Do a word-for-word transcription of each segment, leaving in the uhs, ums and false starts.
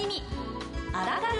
耳アラガル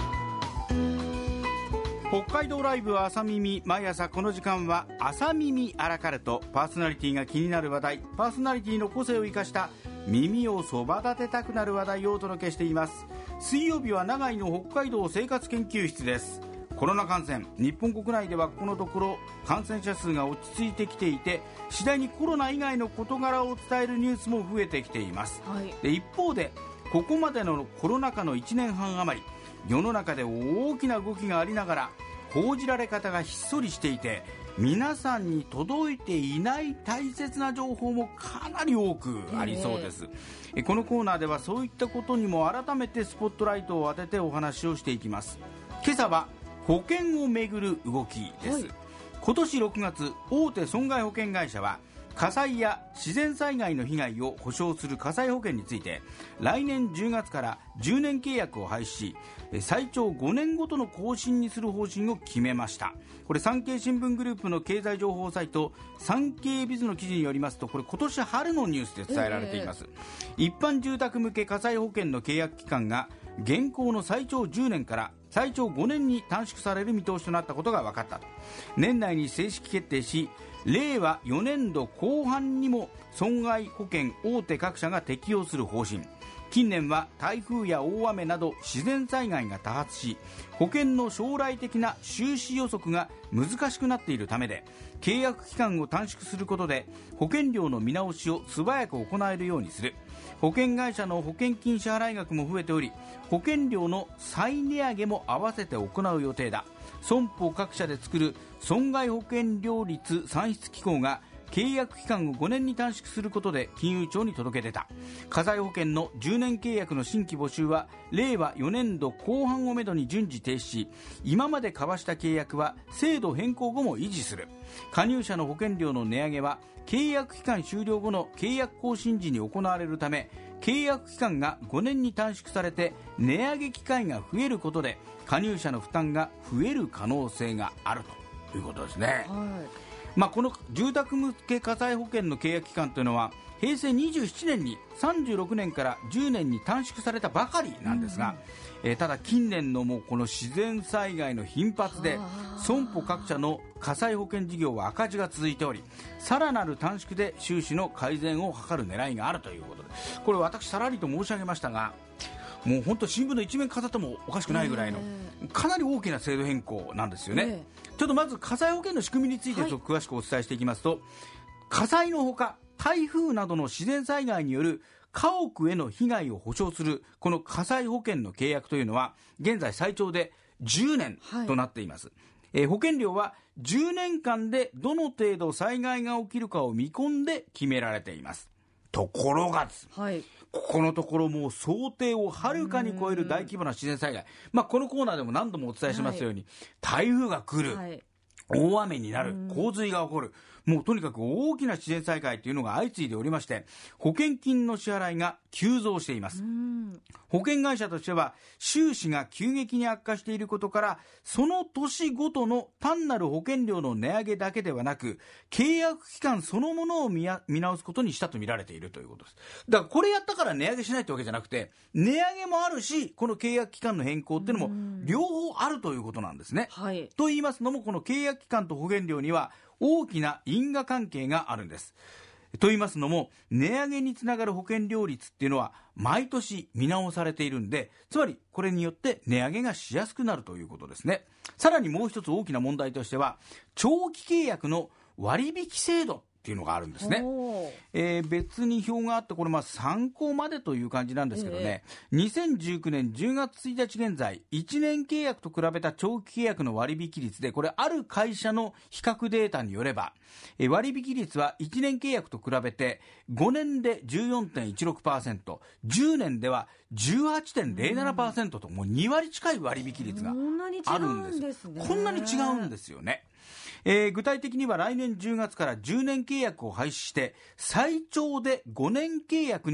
ト。北海道ライブ朝耳、毎朝この時間は朝耳アラカルト。パーソナリティが気になる話題、パーソナリティの個性を生かした耳をそば立てたくなる話題をお届けしています。水曜日は長井の北海道生活研究室です。コロナ感染、日本国内ではこのところ感染者数が落ち着いてきていて、次第にコロナ以外の事柄を伝えるニュースも増えてきています、はい、で一方でここまでのコロナ禍のいちねんはん余り、世の中で大きな動きがありながら報じられ方がひっそりしていて、皆さんに届いていない大切な情報もかなり多くありそうです、えー、このコーナーではそういったことにも改めてスポットライトを当ててお話をしていきます。今朝は保険をめぐる動きです、はい、今年ろくがつ、大手損害保険会社は火災や自然災害の被害を保証する火災保険について、来年じゅうがつからじゅうねん契約を廃止し、最長ごねんごとの更新にする方針を決めました。これ産経新聞グループの経済情報サイト産経ビズの記事によりますと、これ今年春のニュースで伝えられています、えー、一般住宅向け火災保険の契約期間が現行の最長じゅうねんから最長ごねんに短縮される見通しとなったことが分かったと。年内に正式決定し、れいわよねんどこう半にも損害保険大手各社が適用する方針。近年は台風や大雨など自然災害が多発し、保険の将来的な収支予測が難しくなっているためで、契約期間を短縮することで保険料の見直しを素早く行えるようにする。保険会社の保険金支払い額も増えており、保険料の再値上げも合わせて行う予定だ。損保各社で作る損害保険料率算出機構が契約期間をごねんに短縮することで金融庁に届け出た。火災保険のじゅうねん契約の新規募集はれいわよねんどこう半をめどに順次停止し、今まで交わした契約は制度変更後も維持する。加入者の保険料の値上げは契約期間終了後の契約更新時に行われるため、契約期間がごねんに短縮されて値上げ機会が増えることで加入者の負担が増える可能性があるということですね、はい。まあ、この住宅向け火災保険の契約期間というのはへいせいにじゅうななねんにさんじゅうろくねんからじゅうねんに短縮されたばかりなんですが、うんうん、えー、ただ近年のもうこの自然災害の頻発で損保各社の火災保険事業は赤字が続いており、さらなる短縮で収支の改善を図る狙いがあるということで、これ私さらりと申し上げましたが、もう本当新聞の一面飾ってもおかしくないぐらいのかなり大きな制度変更なんですよね、えー、ちょっとまず火災保険の仕組みについて詳しくお伝えしていきますと、はい、火災のほか台風などの自然災害による家屋への被害を保証するこの火災保険の契約というのは現在最長でじゅうねんとなっています、はい。えー、保険料はじゅうねんかんでどの程度災害が起きるかを見込んで決められています。ところが、はい、ここのところもう想定をはるかに超える大規模な自然災害、まあ、このコーナーでも何度もお伝えしますように、はい、台風が来る、はい、大雨になる、洪水が起こる、もうとにかく大きな自然災害というのが相次いでおりまして、保険金の支払いが急増しています。保険会社としては収支が急激に悪化していることから、その年ごとの単なる保険料の値上げだけではなく契約期間そのものを 見, や見直すことにしたと見られているということです。だからこれやったから値上げしないってわけじゃなくて、値上げもあるし、この契約期間の変更っていうのも両方あるということなんですね、はい、と言いますのも、この契約期間と保険料には大きな因果関係があるんです。と言いますのも、値上げにつながる保険料率っていうのは毎年見直されているんで、つまりこれによって値上げがしやすくなるということですね。さらにもう一つ大きな問題としては、長期契約の割引制度っていうのがあるんですね、えー、別に表があって、これまあ参考までという感じなんですけどね、えー、にせんじゅうきゅうねんじゅうがつついたち現在、いちねん契約と比べた長期契約の割引率で、これある会社の比較データによれば、えー、割引率はいちねん契約と比べてごねんで じゅうよんてんいちろくパーセント、じゅうねんでは じゅうはちてんぜろななパーセント と、もうにわり近い割引率があるんです。こんなに違うんですよね。えー、具体的には来年じゅうがつからじゅうねん契約を廃止して、最長でごねん契約に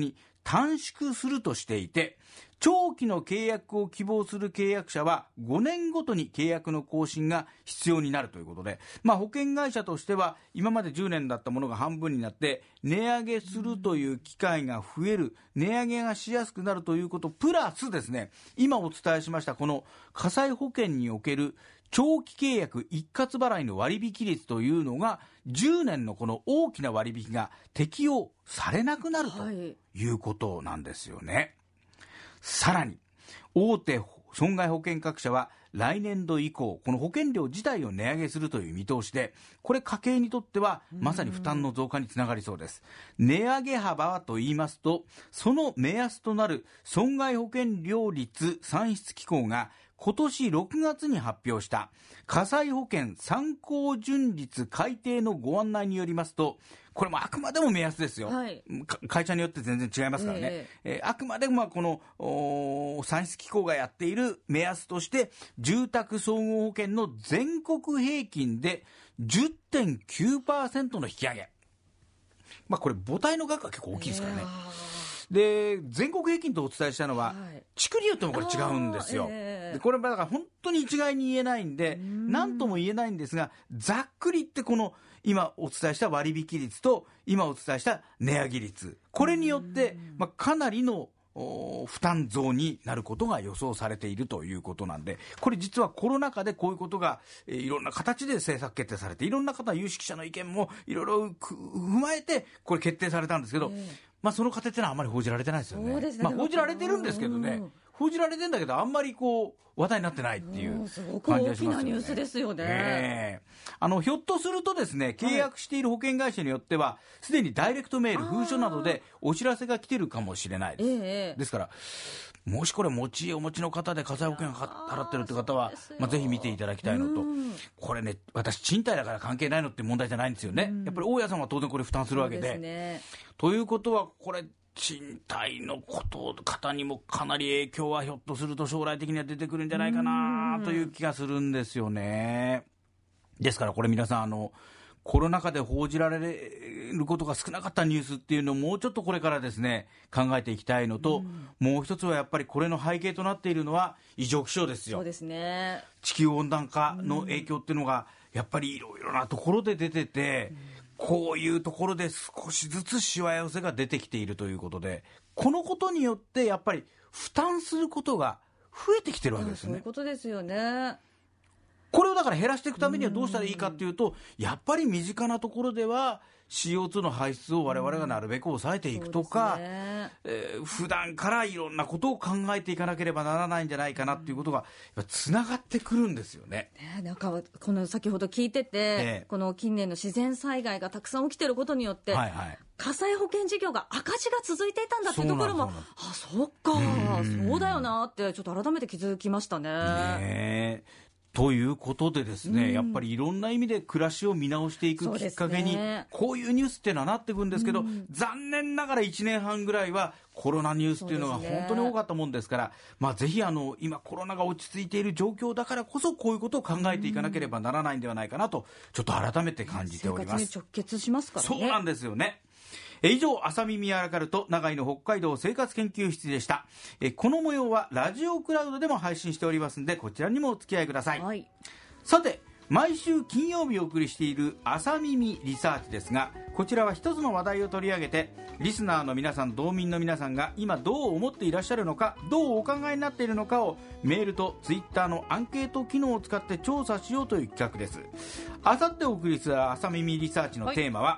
短縮するとしていて、長期の契約を希望する契約者はごねんごとに契約の更新が必要になるということで、まあ、保険会社としては今までじゅうねんだったものが半分になって値上げするという機会が増える、値上げがしやすくなるということプラスですね、今お伝えしましたこの火災保険における長期契約一括払いの割引率というのがじゅうねんのこの大きな割引が適用されなくなるということなんですよね、はい。さらに大手損害保険各社は来年度以降この保険料自体を値上げするという見通しで、これ家計にとってはまさに負担の増加につながりそうです。値上げ幅はと言いますと、その目安となる損害保険料率算出機構が今年ろくがつに発表した火災保険参考純率改定のご案内によりますと、これもあくまでも目安ですよ、はい、会社によって全然違いますからね、えーえー、あくまでもこの算出機構がやっている目安として住宅総合保険の全国平均で じゅってんきゅうパーセント の引き上げ、まあ、これ母体の額が結構大きいですからね、えー、で全国平均とお伝えしたのは、はい、地区によってもこれ違うんですよ、えー、でこれだから本当に一概に言えないんで何とも言えないんですが、ざっくり言ってこの今お伝えした割引率と今お伝えした値上げ率、これによって、まあ、かなりの負担増になることが予想されているということなんで、これ実はコロナ禍でこういうことが、えー、いろんな形で政策決定されて、いろんな方有識者の意見もいろいろ踏まえてこれ決定されたんですけど、えーまあ、その過程ってのはあんまり報じられてないですよ ね, ね、まあ、報じられてるんですけどね、報じられてるんだけどあんまりこう話題になってないっていう感じがしますよね。すごく大きなニュースですよね、えー、あのひょっとするとですね、契約している保険会社によってはすでにダイレクトメール、封書などでお知らせが来てるかもしれないです、えー、ですからもしこれ持ち家お持ちの方で火災保険払ってるって方は、まあ、ぜひ見ていただきたいのと、これね私賃貸だから関係ないのって問題じゃないんですよね。やっぱり大家さんは当然これ負担するわけ で, で、ね、ということはこれ賃貸のこと方にもかなり影響はひょっとすると将来的には出てくるんじゃないかなという気がするんですよね。ですからこれ皆さんあのコロナ禍で報じられることが少なかったニュースっていうのをもうちょっとこれからですね考えていきたいのと、もう一つはやっぱりこれの背景となっているのは異常気象ですよ。そうですね、地球温暖化の影響っていうのがやっぱりいろいろなところで出てて、こういうところで少しずつしわ寄せが出てきているということで、このことによってやっぱり負担することが増えてきてるわけですよね。そういうことですよね。これをだから減らしていくためにはどうしたらいいかっていうと、やっぱり身近なところでは シーオーツー の排出を我々がなるべく抑えていくとか、ねえー、普段からいろんなことを考えていかなければならないんじゃないかなっていうことがつながってくるんですよ ね, ねなんかこの先ほど聞いてて、えー、この近年の自然災害がたくさん起きていることによって、はいはい、火災保険事業が赤字が続いていたんだっていうところも、あ、そっか、そうだよなってちょっと改めて気づきました ね, ねということでですね、うん、やっぱりいろんな意味で暮らしを見直していくきっかけに、ね、こういうニュースっていうのはなっていくんですけど、うん、残念ながらいちねんはんぐらいはコロナニュースっていうのが本当に多かったもんですから、まあ、ぜひあの今コロナが落ち着いている状況だからこそこういうことを考えていかなければならないんではないかなとちょっと改めて感じております。生活に直結しますからね。そうなんですよね。以上、朝耳アラカルト長井の北海道生活研究室でした。えこの模様はラジオクラウドでも配信しておりますので、こちらにもお付き合いください、はい、さて毎週金曜日お送りしている朝耳リサーチですが、こちらは一つの話題を取り上げてリスナーの皆さん、道民の皆さんが今どう思っていらっしゃるのか、どうお考えになっているのかをメールとツイッターのアンケート機能を使って調査しようという企画です。あさってお送りする朝耳リサーチのテーマは、はい、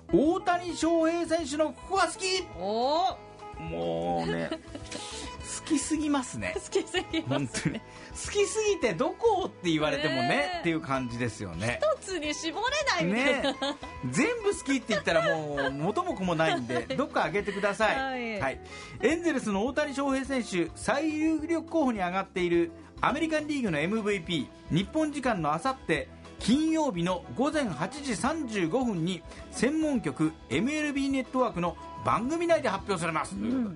大谷翔平選手のここが好き。おもうね好きすぎますね。好きすぎますね。本当に好きすぎてどこって言われてもね、ねっていう感じですよね。一つに絞れないみたいな、ね、全部好きって言ったらもう元も子もないんでどっかあげてください、はいはい、エンゼルスの大谷翔平選手、最有力候補に上がっているアメリカンリーグの エムブイピー、 日本時間のあさって金曜日のごぜんはちじさんじゅうごふんに専門局 エムエルビー ネットワークの番組内で発表されます、うん、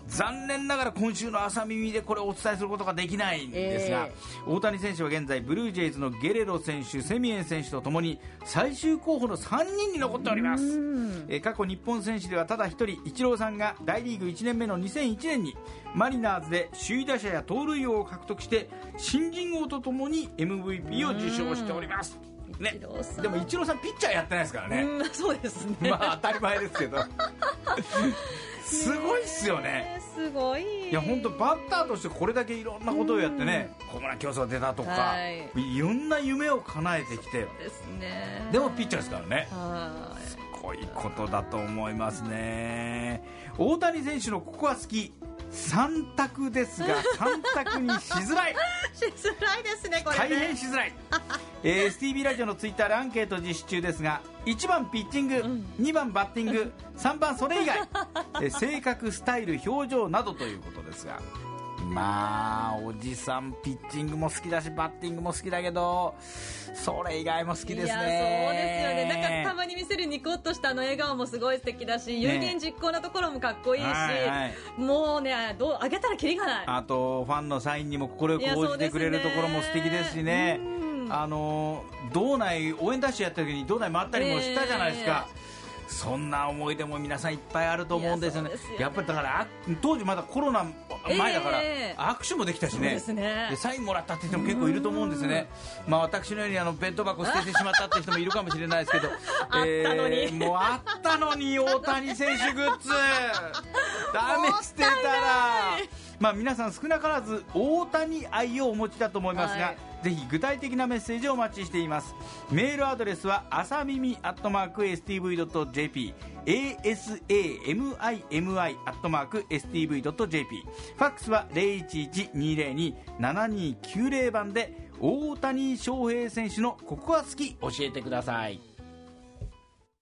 残念ながら今週の朝耳でこれをお伝えすることができないんですが、えー、大谷選手は現在ブルージェイズのゲレロ選手、セミエン選手とともに最終候補のさんにんに残っております。えー、過去日本選手ではただひとり、イチローさんが大リーグいちねんめのにせんいちねんにマリナーズで首位打者や盗塁王を獲得して新人王とともに エムブイピー を受賞しております。ね、でもイチローさんピッチャーやってないですからね。 うん、そうですね。 まあ当たり前ですけどすごいっすよね。 すごい。 いや本当バッターとしてこれだけいろんなことをやってね、ホームラン競争出たとか、はい、いろんな夢を叶えてきて、 ですね、 でもピッチャーですからね。はい、すごいことだと思いますね。大谷選手のここは好きさん択ですがさん択にしづらいしづらいですね、これね。 大変しづらい、えー、スティービーラジオのツイッターでアンケート実施中ですが、いちばんピッチング、うん、にばんバッティング、さんばんそれ以外、えー、性格、スタイル、表情などということですが、まあおじさんピッチングも好きだしバッティングも好きだけどそれ以外も好きですね。 いやそうですよね。なんかたまに見せるニコッとしたあの笑顔もすごい素敵だし、有言実行なところもかっこいいし、はいはい、もうねどう上げたらキリがない。 あとファンのサインにも快く応じてくれるところも素敵ですしね。あの道内応援ダッシュやった時に道内回ったりもしたじゃないですか、えーそんな思い出も皆さんいっぱいあると思うんですよね。や, よねやっぱりだから当時まだコロナ前だから、えー、握手もできたし ね, でねでサインもらったって人も結構いると思うんですね。まあ、私のようにあの弁当箱捨ててしまったって人もいるかもしれないですけどえー、あったのにもうあったのに大谷選手グッズダメ捨てたらまあ、皆さん少なからず大谷愛をお持ちだと思いますが、はい、ぜひ具体的なメッセージをお待ちしています。メールアドレスはあさみみアットマーク エスティーブイドットジェーピー アサミ アットマーク エスティーブイドットジェーピー ファックスは ゼロいちいち にゼロに ななにきゅうゼロ 番で大谷翔平選手のここは好き教えてください。